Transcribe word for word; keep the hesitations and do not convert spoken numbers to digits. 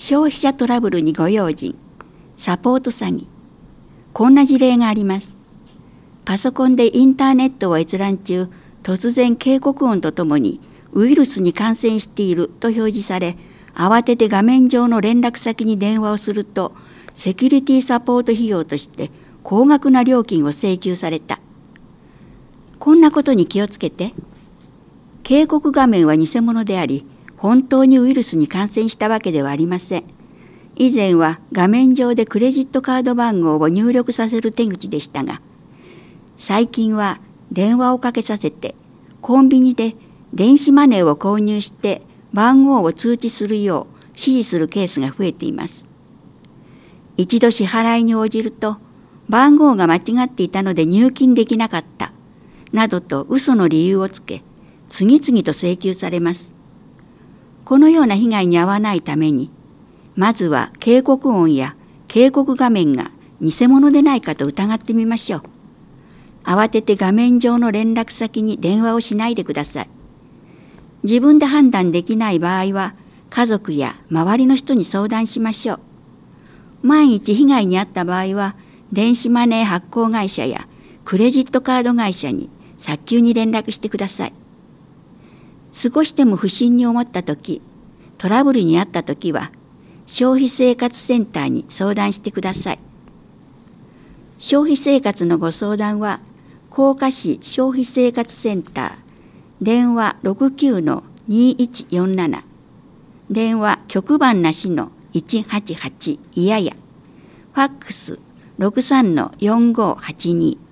消費者トラブルにご用心、サポート詐欺。こんな事例があります。パソコンでインターネットを閲覧中、突然警告音とともにウイルスに感染していると表示され、慌てて画面上の連絡先に電話をすると、セキュリティサポート費用として高額な料金を請求された。こんなことに気をつけて。警告画面は偽物であり、本当にウイルスに感染したわけではありません。以前は画面上でクレジットカード番号を入力させる手口でしたが、最近は電話をかけさせて、コンビニで電子マネーを購入して番号を通知するよう指示するケースが増えています。一度支払いに応じると、番号が間違っていたので入金できなかった、などと嘘の理由をつけ、次々と請求されます。このような被害に遭わないために、まずは警告音や警告画面が偽物でないかと疑ってみましょう。慌てて画面上の連絡先に電話をしないでください。自分で判断できない場合は、家族や周りの人に相談しましょう。万一被害に遭った場合は、電子マネー発行会社やクレジットカード会社に早急に連絡してください。少しでも不審に思ったとき、トラブルに遭ったときは、消費生活センターに相談してください。消費生活のご相談は、甲賀市消費生活センター、電話 ろくきゅうのにいちよんなな、電話局番なしのいちはちはちいやや、ファックスろくさんのよんごはちに。